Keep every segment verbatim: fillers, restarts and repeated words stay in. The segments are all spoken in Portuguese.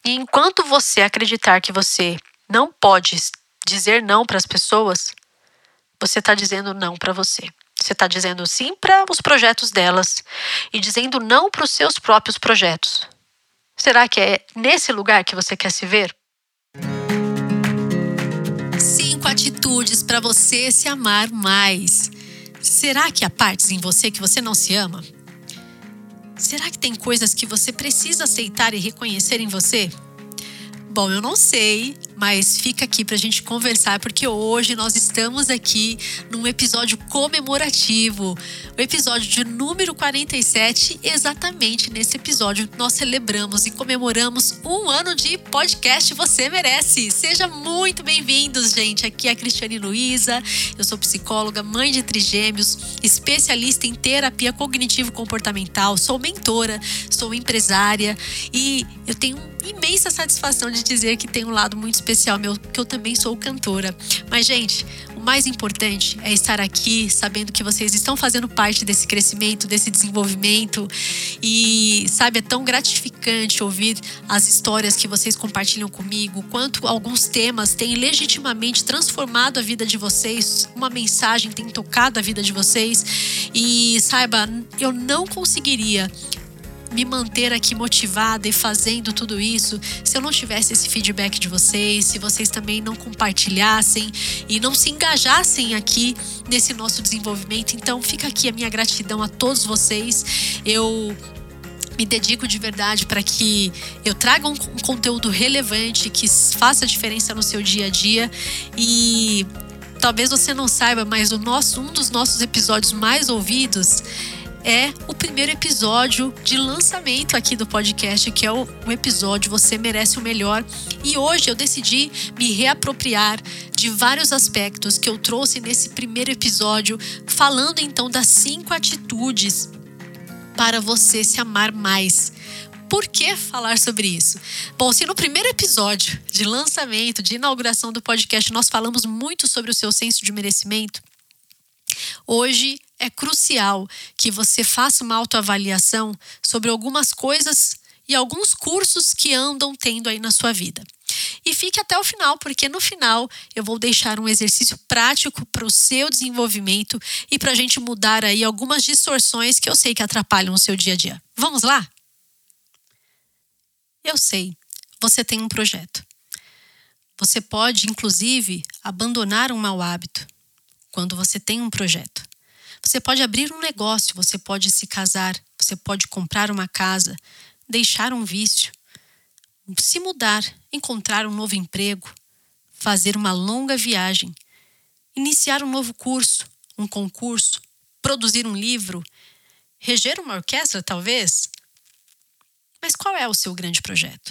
E enquanto você acreditar que você não pode dizer não para as pessoas, você está dizendo não para você. Você está dizendo sim para os projetos delas e dizendo não para os seus próprios projetos. Será que é nesse lugar que você quer se ver? Cinco atitudes para você se amar mais. Será que há partes em você que você não se ama? Será que tem coisas que você precisa aceitar e reconhecer em você? Bom, eu não sei, mas fica aqui pra gente conversar, porque hoje nós estamos aqui num episódio comemorativo, o episódio de número quarenta e sete. Exatamente nesse episódio nós celebramos e comemoramos um ano de podcast Você Merece. Seja muito bem-vindos, gente. Aqui é a Cristiane Luiza, eu sou psicóloga, mãe de trigêmeos, especialista em terapia cognitivo-comportamental, sou mentora, sou empresária e eu tenho imensa satisfação de dizer que tem um lado muito especial meu, que eu também sou cantora. Mas, gente, o mais importante é estar aqui sabendo que vocês estão fazendo parte desse crescimento, desse desenvolvimento. E, sabe, é tão gratificante ouvir as histórias que vocês compartilham comigo, quanto alguns temas têm legitimamente transformado a vida de vocês, uma mensagem tem tocado a vida de vocês. E, saiba, eu não conseguiria me manter aqui motivada e fazendo tudo isso se eu não tivesse esse feedback de vocês, se vocês também não compartilhassem e não se engajassem aqui nesse nosso desenvolvimento. Então fica aqui a minha gratidão a todos vocês. Eu me dedico de verdade para que eu traga um, um conteúdo relevante que faça diferença no seu dia a dia. E talvez você não saiba, mas o nosso, um dos nossos episódios mais ouvidos é o primeiro episódio de lançamento aqui do podcast, que é o, o episódio Você Merece o Melhor. E hoje eu decidi me reapropriar de vários aspectos que eu trouxe nesse primeiro episódio, falando então das cinco atitudes para você se amar mais. Por que falar sobre isso? Bom, se no primeiro episódio de lançamento, de inauguração do podcast, nós falamos muito sobre o seu senso de merecimento, hoje é crucial que você faça uma autoavaliação sobre algumas coisas e alguns cursos que andam tendo aí na sua vida. E fique até o final, porque no final eu vou deixar um exercício prático para o seu desenvolvimento e para a gente mudar aí algumas distorções que eu sei que atrapalham o seu dia a dia. Vamos lá? Eu sei, você tem um projeto. Você pode, inclusive, abandonar um mau hábito quando você tem um projeto. Você pode abrir um negócio, você pode se casar, você pode comprar uma casa, deixar um vício, se mudar, encontrar um novo emprego, fazer uma longa viagem, iniciar um novo curso, um concurso, produzir um livro, reger uma orquestra, talvez. Mas qual é o seu grande projeto?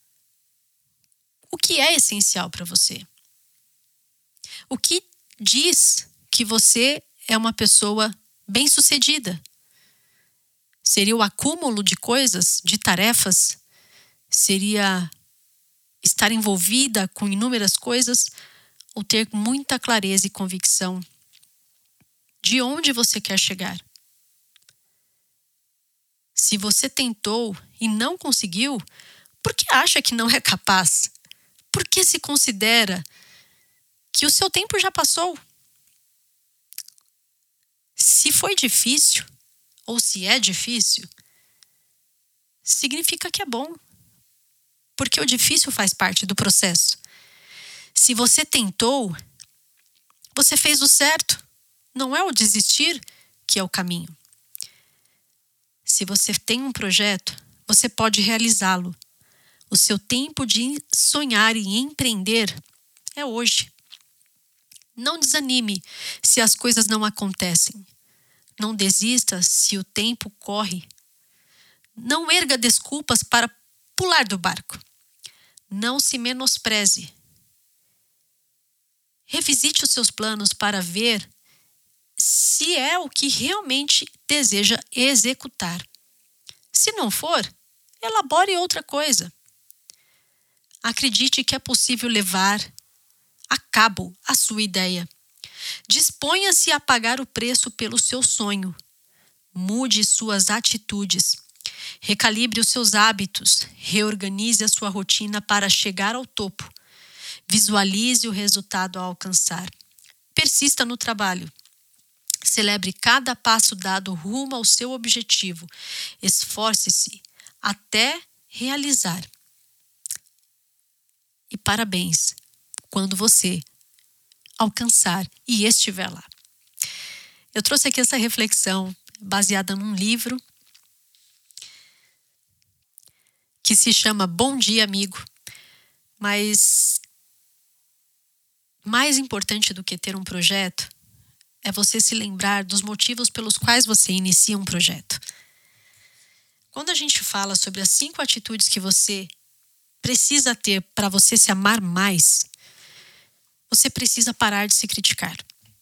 O que é essencial para você? O que diz que você é uma pessoa bem-sucedida? Seria o acúmulo de coisas, de tarefas? Seria estar envolvida com inúmeras coisas? Ou ter muita clareza e convicção de onde você quer chegar? Se você tentou e não conseguiu, por que acha que não é capaz? Por que se considera que o seu tempo já passou? Se foi difícil, ou se é difícil, significa que é bom. Porque o difícil faz parte do processo. Se você tentou, você fez o certo. Não é o desistir que é o caminho. Se você tem um projeto, você pode realizá-lo. O seu tempo de sonhar e empreender é hoje. Não desanime se as coisas não acontecem. Não desista se o tempo corre. Não erga desculpas para pular do barco. Não se menospreze. Revisite os seus planos para ver se é o que realmente deseja executar. Se não for, elabore outra coisa. Acredite que é possível levar a cabo a sua ideia. Disponha-se a pagar o preço pelo seu sonho. Mude suas atitudes. Recalibre os seus hábitos, reorganize a sua rotina para chegar ao topo. Visualize o resultado a alcançar. Persista no trabalho. Celebre cada passo dado rumo ao seu objetivo. Esforce-se até realizar. E parabéns quando você alcançar e estiver lá. Eu trouxe aqui essa reflexão baseada num livro que se chama Bom Dia, Amigo. Mas mais importante do que ter um projeto é você se lembrar dos motivos pelos quais você inicia um projeto. Quando a gente fala sobre as cinco atitudes que você precisa ter para você se amar mais, você precisa parar de se criticar.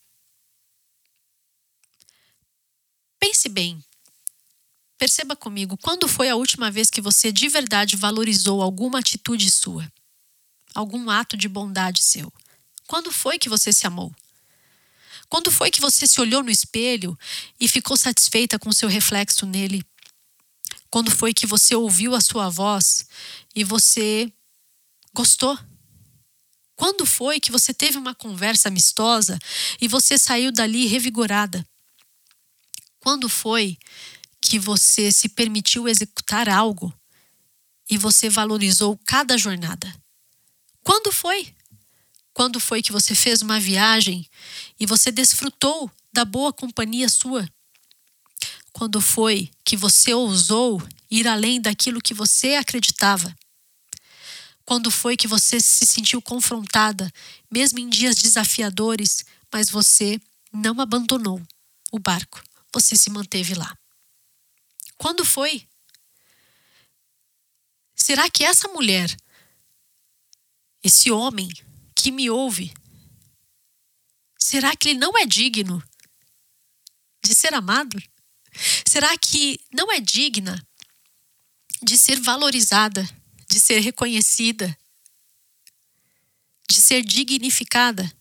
Pense bem. Perceba comigo, quando foi a última vez que você de verdade valorizou alguma atitude sua? Algum ato de bondade seu? Quando foi que você se amou? Quando foi que você se olhou no espelho e ficou satisfeita com o seu reflexo nele? Quando foi que você ouviu a sua voz e você gostou? Quando foi que você teve uma conversa amistosa e você saiu dali revigorada? Quando foi que você se permitiu executar algo e você valorizou cada jornada? Quando foi? Quando foi que você fez uma viagem e você desfrutou da boa companhia sua? Quando foi que você ousou ir além daquilo que você acreditava? Quando foi que você se sentiu confrontada, mesmo em dias desafiadores, mas você não abandonou o barco, você se manteve lá? Quando foi? Será que essa mulher, esse homem que me ouve, será que ele não é digno de ser amado? Será que não é digna de ser valorizada, de ser reconhecida, de ser dignificada?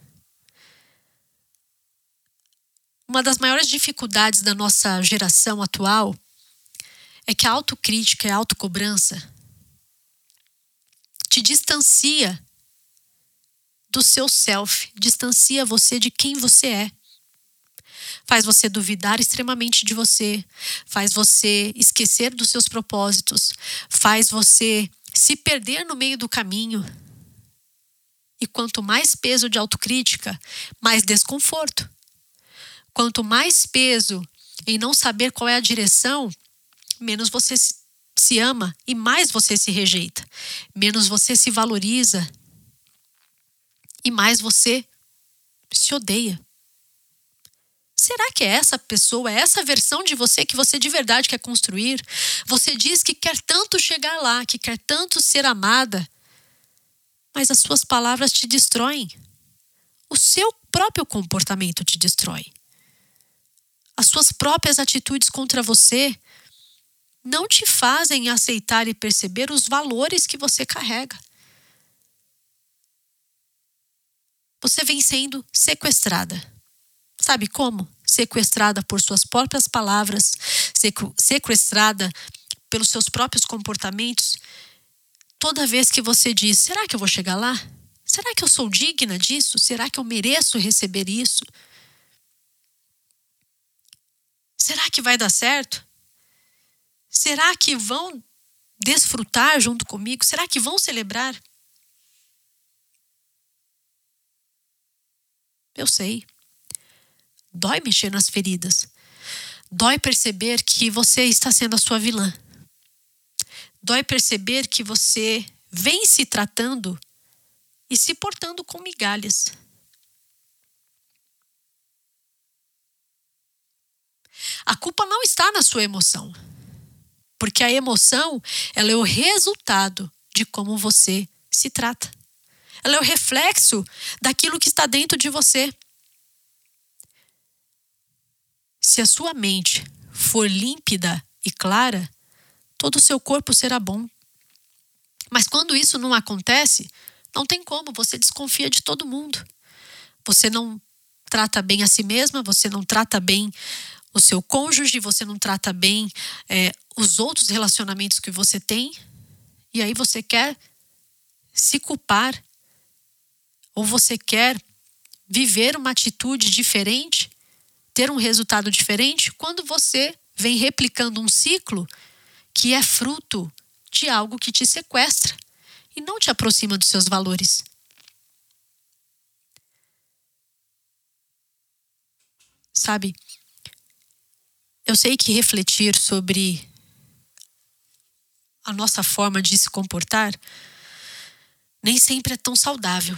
Uma das maiores dificuldades da nossa geração atual é que a autocrítica e a autocobrança te distancia do seu self, distancia você de quem você é. Faz você duvidar extremamente de você, faz você esquecer dos seus propósitos, faz você se perder no meio do caminho. E quanto mais peso de autocrítica, mais desconforto. Quanto mais peso em não saber qual é a direção, menos você se ama e mais você se rejeita. Menos você se valoriza e mais você se odeia. Será que é essa pessoa, é essa versão de você que você de verdade quer construir? Você diz que quer tanto chegar lá, que quer tanto ser amada, mas as suas palavras te destroem. O seu próprio comportamento te destrói. As suas próprias atitudes contra você não te fazem aceitar e perceber os valores que você carrega. Você vem sendo sequestrada. Sabe como? Sequestrada por suas próprias palavras, sequestrada pelos seus próprios comportamentos. Toda vez que você diz, será que eu vou chegar lá? Será que eu sou digna disso? Será que eu mereço receber isso? Será que vai dar certo? Será que vão desfrutar junto comigo? Será que vão celebrar? Eu sei. Dói mexer nas feridas. Dói perceber que você está sendo a sua vilã. Dói perceber que você vem se tratando e se portando com migalhas. A culpa não está na sua emoção. Porque a emoção, ela é o resultado de como você se trata. Ela é o reflexo daquilo que está dentro de você. Se a sua mente for límpida e clara, todo o seu corpo será bom. Mas quando isso não acontece, não tem como, você desconfia de todo mundo. Você não trata bem a si mesma, você não trata bem o seu cônjuge, você não trata bem é, os outros relacionamentos que você tem, e aí você quer se culpar, ou você quer viver uma atitude diferente, ter um resultado diferente, quando você vem replicando um ciclo que é fruto de algo que te sequestra e não te aproxima dos seus valores. Sabe, eu sei que refletir sobre a nossa forma de se comportar nem sempre é tão saudável.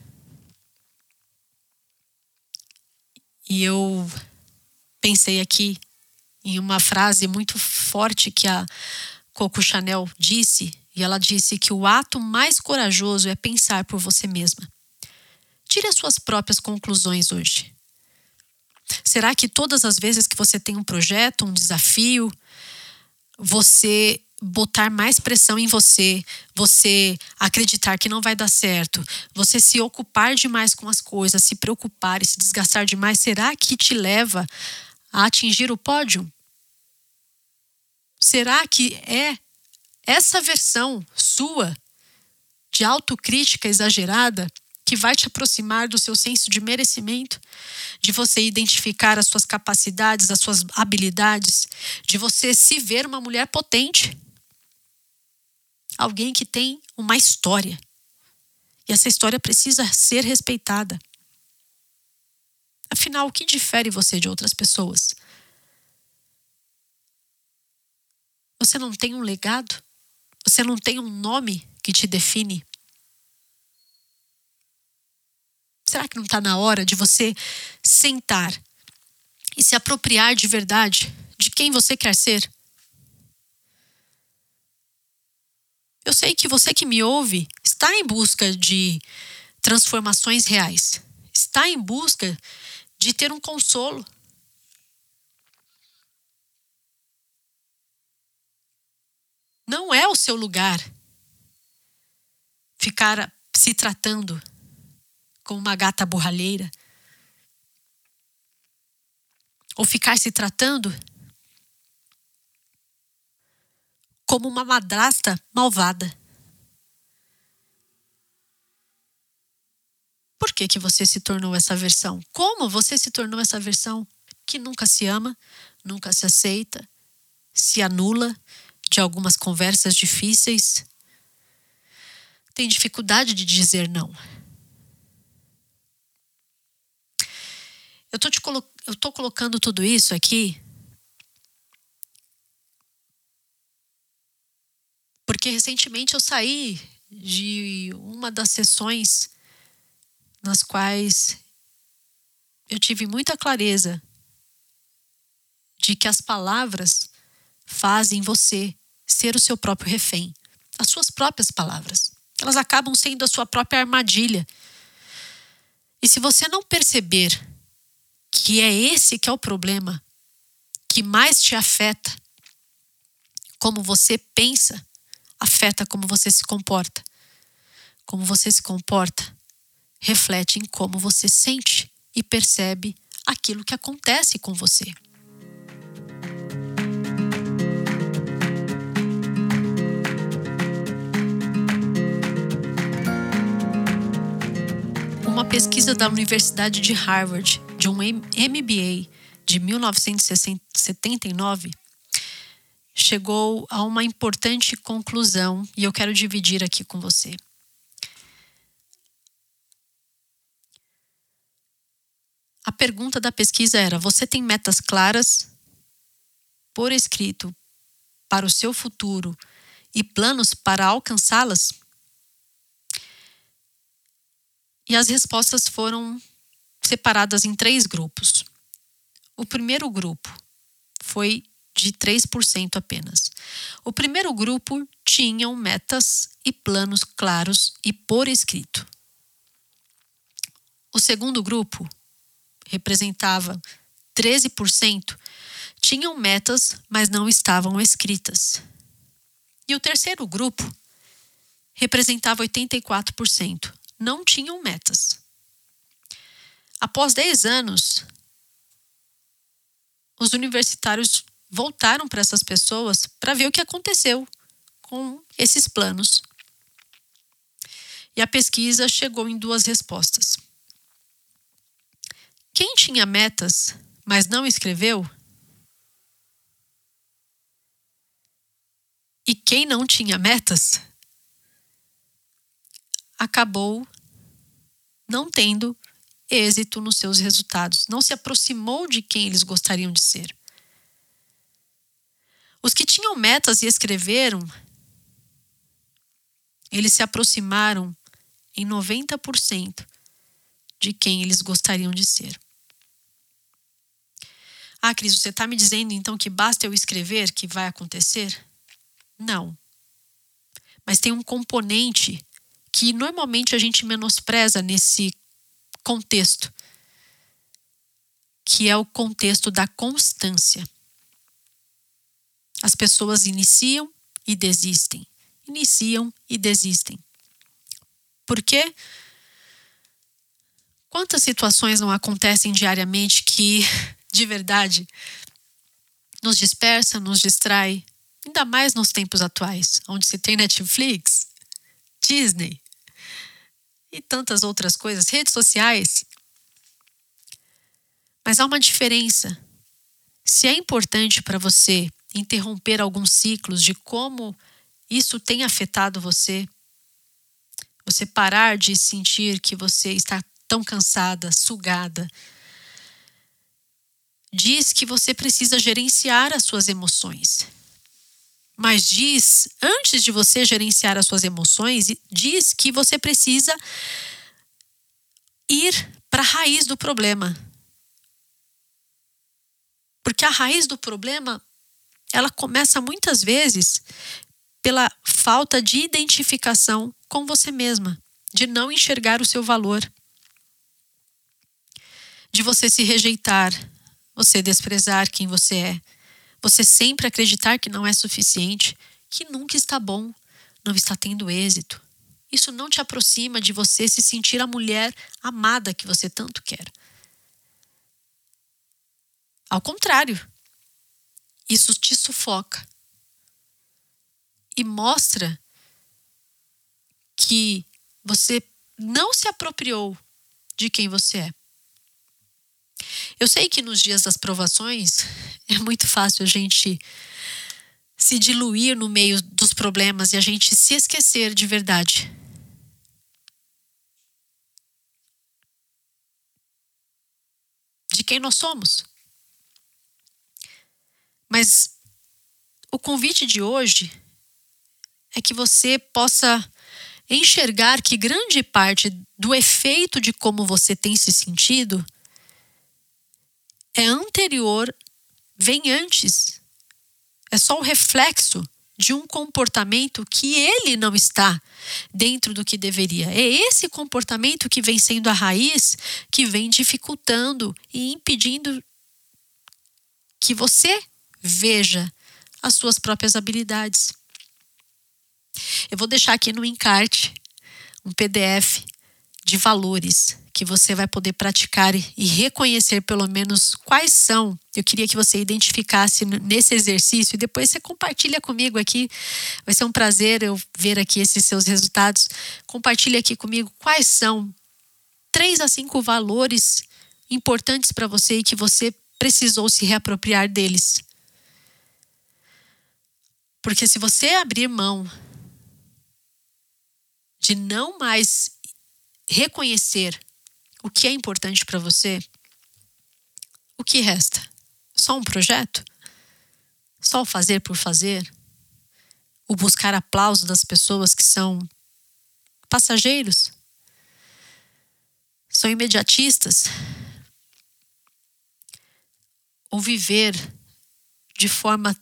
E eu pensei aqui em uma frase muito forte que a Coco Chanel disse, e ela disse que o ato mais corajoso é pensar por você mesma. Tire as suas próprias conclusões hoje. Será que todas as vezes que você tem um projeto, um desafio, você botar mais pressão em você, você acreditar que não vai dar certo, você se ocupar demais com as coisas, se preocupar e se desgastar demais, será que te leva a atingir o pódio? Será que é essa versão sua de autocrítica exagerada que vai te aproximar do seu senso de merecimento, de você identificar as suas capacidades, as suas habilidades, de você se ver uma mulher potente? Alguém que tem uma história. E essa história precisa ser respeitada. Afinal, o que difere você de outras pessoas? Você não tem um legado? Você não tem um nome que te define? Será que não está na hora de você sentar e se apropriar de verdade de quem você quer ser? Eu sei que você que me ouve está em busca de transformações reais. Está em busca de ter um consolo. Não é o seu lugar ficar se tratando como uma gata borralheira. Ou ficar se tratando como uma madrasta malvada. Por que que você se tornou essa versão? Como você se tornou essa versão que nunca se ama, nunca se aceita, se anula de algumas conversas difíceis, tem dificuldade de dizer não? Eu tô te colo- eu tô colocando tudo isso aqui porque recentemente eu saí de uma das sessões nas quais eu tive muita clareza de que as palavras fazem você ser o seu próprio refém. As suas próprias palavras. Elas acabam sendo a sua própria armadilha. E se você não perceber que é esse que é o problema que mais te afeta, como você pensa, afeta como você se comporta. Como você se comporta reflete em como você sente e percebe aquilo que acontece com você. Uma pesquisa da Universidade de Harvard, de um M B A de mil novecentos e setenta e nove, chegou a uma importante conclusão e eu quero dividir aqui com você. A pergunta da pesquisa era: você tem metas claras, por escrito, para o seu futuro e planos para alcançá-las? E as respostas foram separadas em três grupos. O primeiro grupo foi de três por cento apenas. O primeiro grupo tinham metas e planos claros e por escrito. O segundo grupo representava treze por cento, tinham metas, mas não estavam escritas. E o terceiro grupo representava oitenta e quatro por cento, não tinham metas. Após dez anos os universitários voltaram para essas pessoas para ver o que aconteceu com esses planos. E a pesquisa chegou em duas respostas. Quem tinha metas, mas não escreveu, e quem não tinha metas, acabou não tendo êxito nos seus resultados, não se aproximou de quem eles gostariam de ser. Os que tinham metas e escreveram, eles se aproximaram em noventa por cento de quem eles gostariam de ser. Ah, Cris, você está me dizendo então que basta eu escrever que vai acontecer? Não. Mas tem um componente que normalmente a gente menospreza nesse contexto, que é o contexto da constância. As pessoas iniciam e desistem. Iniciam e desistem. Por quê? Quantas situações não acontecem diariamente que, de verdade, nos dispersa, nos distrai, ainda mais nos tempos atuais, onde se tem Netflix, Disney e tantas outras coisas, redes sociais. Mas há uma diferença. Se é importante para você interromper alguns ciclos de como isso tem afetado você, você parar de sentir que você está tão cansada, sugada, diz que você precisa gerenciar as suas emoções. Mas diz, antes de você gerenciar as suas emoções, diz que você precisa ir para a raiz do problema. Porque a raiz do problema, ela começa muitas vezes pela falta de identificação com você mesma, de não enxergar o seu valor, de você se rejeitar, você desprezar quem você é, você sempre acreditar que não é suficiente, que nunca está bom, não está tendo êxito. Isso não te aproxima de você se sentir a mulher amada que você tanto quer. Ao contrário, isso te sufoca e mostra que você não se apropriou de quem você é. Eu sei que nos dias das provações é muito fácil a gente se diluir no meio dos problemas e a gente se esquecer de verdade. De quem nós somos. Mas o convite de hoje é que você possa enxergar que grande parte do efeito de como você tem se sentido é anterior, vem antes. É só o reflexo de um comportamento que ele não está dentro do que deveria. É esse comportamento que vem sendo a raiz, que vem dificultando e impedindo que você veja as suas próprias habilidades. Eu vou deixar aqui no encarte um P D F de valores que você vai poder praticar e reconhecer pelo menos quais são. Eu queria que você identificasse nesse exercício e depois você compartilha comigo aqui. Vai ser um prazer eu ver aqui esses seus resultados. Compartilha aqui comigo quais são três a cinco valores importantes para você e que você precisou se reapropriar deles. Porque se você abrir mão de não mais reconhecer o que é importante para você, o que resta? Só um projeto? Só o fazer por fazer? O buscar aplauso das pessoas que são passageiros? São imediatistas? Ou viver de forma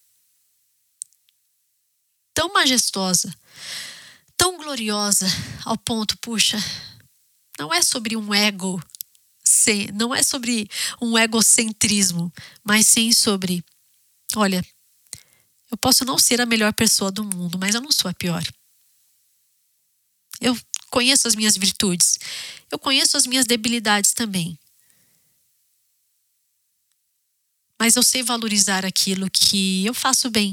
tão majestosa, tão gloriosa, ao ponto, puxa, não é sobre um ego, não é sobre um egocentrismo, mas sim sobre, olha, eu posso não ser a melhor pessoa do mundo, mas eu não sou a pior. Eu conheço as minhas virtudes, eu conheço as minhas debilidades também. mas eu sei valorizar aquilo que eu faço bem.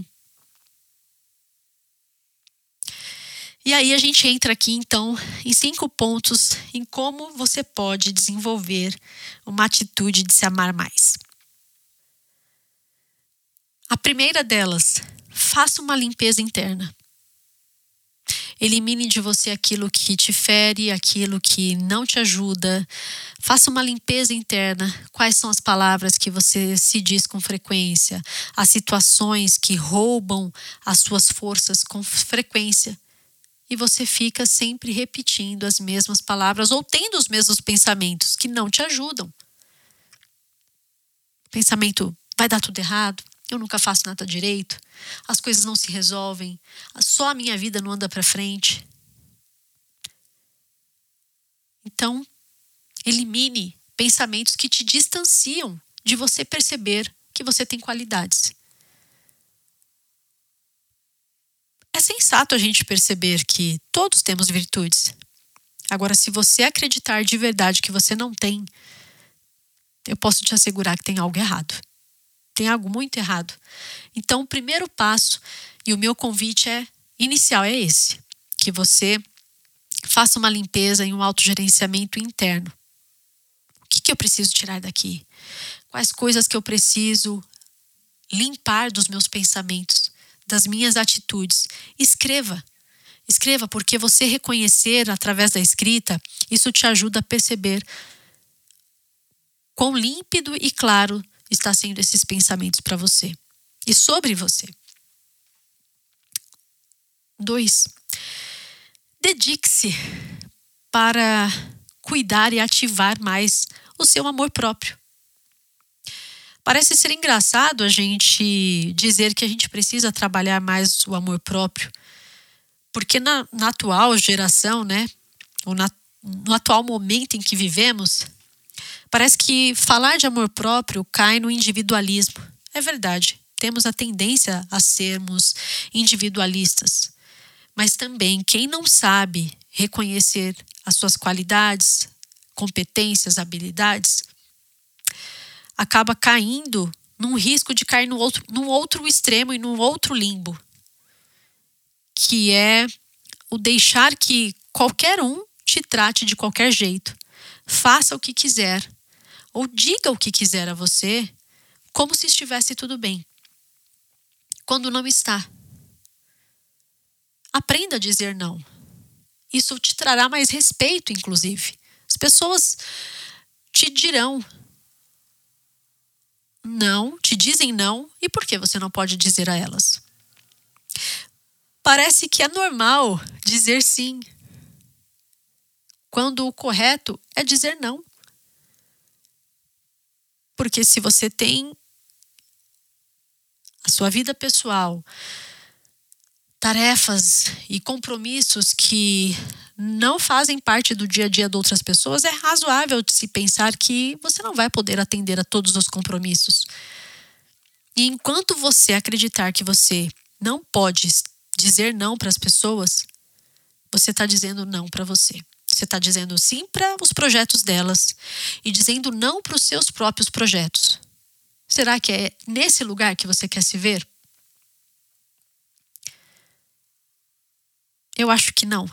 E aí a gente entra aqui, então, em cinco pontos em como você pode desenvolver uma atitude de se amar mais. A primeira delas, faça uma limpeza interna. Elimine de você aquilo que te fere, aquilo que não te ajuda. Faça uma limpeza interna. Quais são as palavras que você se diz com frequência? As situações que roubam as suas forças com frequência. E você fica sempre repetindo as mesmas palavras ou tendo os mesmos pensamentos que não te ajudam. Pensamento, vai dar tudo errado, eu nunca faço nada direito, as coisas não se resolvem, só a minha vida não anda para frente. Então, elimine pensamentos que te distanciam de você perceber que você tem qualidades. É sensato a gente perceber que todos temos virtudes. Agora, se você acreditar de verdade que você não tem, eu posso te assegurar que tem algo errado. Tem algo muito errado. Então, o primeiro passo e o meu convite é inicial é esse. Que você faça uma limpeza e um autogerenciamento interno. O que, que eu preciso tirar daqui? Quais coisas que eu preciso limpar dos meus pensamentos, das minhas atitudes? Escreva. Escreva, porque você reconhecer através da escrita, isso te ajuda a perceber quão límpido e claro está sendo esses pensamentos para você e sobre você. Dois, dedique-se para cuidar e ativar mais o seu amor próprio. Parece ser engraçado a gente dizer que a gente precisa trabalhar mais o amor próprio, porque na, na atual geração, né, ou na, no atual momento em que vivemos, parece que falar de amor próprio cai no individualismo. É verdade, temos a tendência a sermos individualistas. Mas também quem não sabe reconhecer as suas qualidades, competências, habilidades, acaba caindo num risco de cair no outro, num outro extremo e num outro limbo, que é o deixar que qualquer um te trate de qualquer jeito, faça o que quiser, ou diga o que quiser a você, como se estivesse tudo bem, quando não está. Aprenda a dizer não. Isso te trará mais respeito, inclusive. As pessoas te dirão não, te dizem não, e por que você não pode dizer a elas? Parece que é normal dizer sim, quando o correto é dizer não. Porque se você tem a sua vida pessoal, tarefas e compromissos que não fazem parte do dia a dia de outras pessoas, é razoável de se pensar que você não vai poder atender a todos os compromissos. E enquanto você acreditar que você não pode dizer não para as pessoas, você está dizendo não para você. Você está dizendo sim para os projetos delas e dizendo não para os seus próprios projetos. Será que é nesse lugar que você quer se ver? Eu acho que não.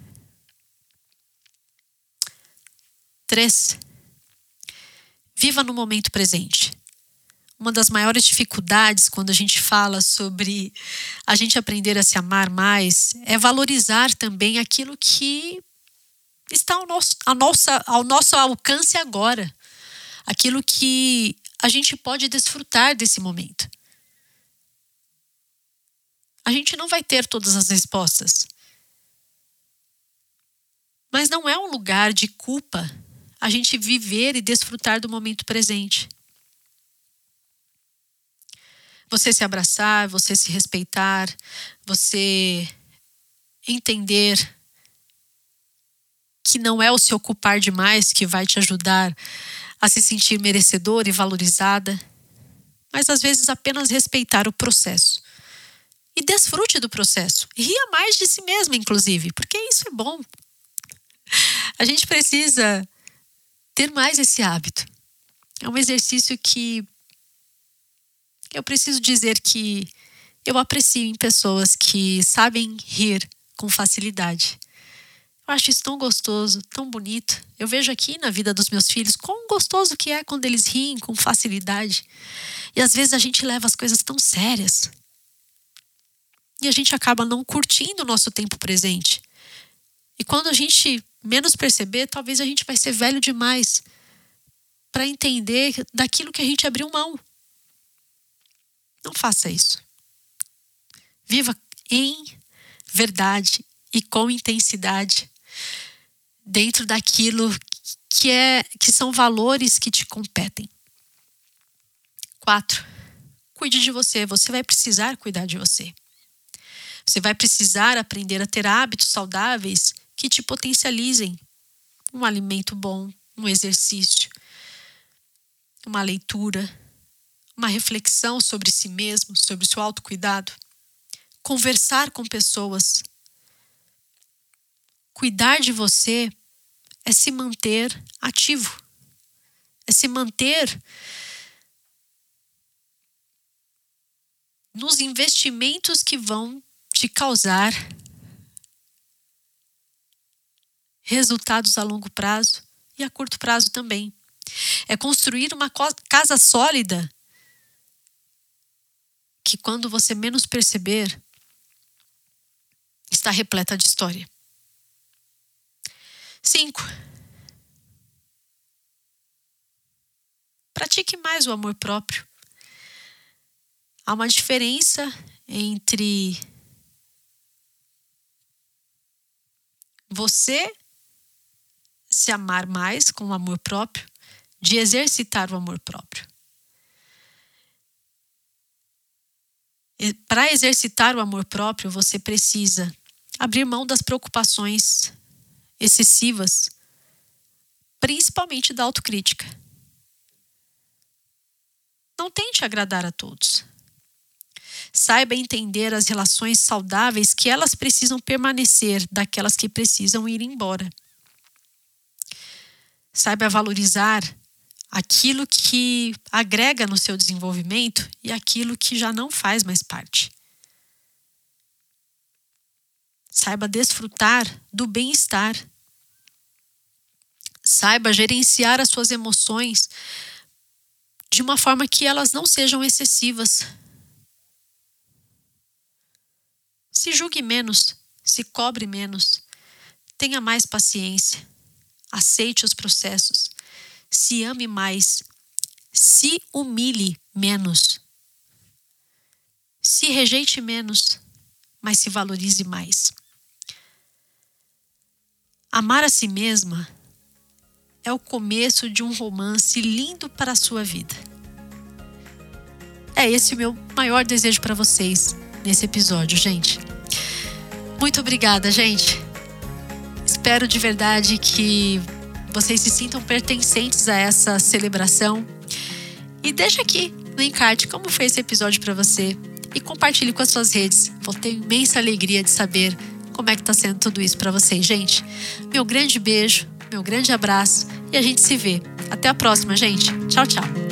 Três, viva no momento presente. Uma das maiores dificuldades quando a gente fala sobre a gente aprender a se amar mais é valorizar também aquilo que está ao nosso, ao nosso, ao nosso alcance agora. Aquilo que a gente pode desfrutar desse momento. A gente não vai ter todas as respostas. Mas não é um lugar de culpa a gente viver e desfrutar do momento presente. Você se abraçar, você se respeitar, você entender que não é o se ocupar demais que vai te ajudar a se sentir merecedora e valorizada, mas às vezes apenas respeitar o processo. E desfrute do processo. Ria mais de si mesma, inclusive, porque isso é bom. A gente precisa ter mais esse hábito. É um exercício que eu preciso dizer que eu aprecio em pessoas que sabem rir com facilidade. Eu acho isso tão gostoso, tão bonito. Eu vejo aqui na vida dos meus filhos quão gostoso que é quando eles riem com facilidade. E às vezes a gente leva as coisas tão sérias. E a gente acaba não curtindo o nosso tempo presente. E quando a gente menos perceber, talvez a gente vai ser velho demais para entender daquilo que a gente abriu mão. Não faça isso. Viva em verdade e com intensidade dentro daquilo que, é, que são valores que te competem. Quatro, cuide de você. Você vai precisar cuidar de você. Você vai precisar aprender a ter hábitos saudáveis que te potencializem. Um alimento bom, um exercício, uma leitura, uma reflexão sobre si mesmo, sobre o seu autocuidado. Conversar com pessoas. Cuidar de você é se manter ativo. É se manter nos investimentos que vão te causar resultados a longo prazo e a curto prazo também. É construir uma casa sólida que, quando você menos perceber, está repleta de história. Cinco. Pratique mais o amor próprio. Há uma diferença entre você se amar mais com o amor próprio, de exercitar o amor próprio. Para exercitar o amor próprio, você precisa abrir mão das preocupações excessivas, principalmente da autocrítica. Não tente agradar a todos. Saiba entender as relações saudáveis, que elas precisam permanecer daquelas que precisam ir embora. Saiba valorizar aquilo que agrega no seu desenvolvimento e aquilo que já não faz mais parte. Saiba desfrutar do bem-estar. Saiba gerenciar as suas emoções de uma forma que elas não sejam excessivas. Se julgue menos, se cobre menos, tenha mais paciência, aceite os processos, se ame mais, se humilhe menos, se rejeite menos, mas se valorize mais. Amar a si mesma é o começo de um romance lindo para a sua vida. É esse o meu maior desejo para vocês nesse episódio, gente. Muito obrigada, gente. Espero de verdade que vocês se sintam pertencentes a essa celebração. E deixa aqui no encarte como foi esse episódio para você e compartilhe com as suas redes. Vou ter imensa alegria de saber como é que está sendo tudo isso para vocês, gente. Meu grande beijo, meu grande abraço e a gente se vê. Até a próxima, gente. Tchau, tchau.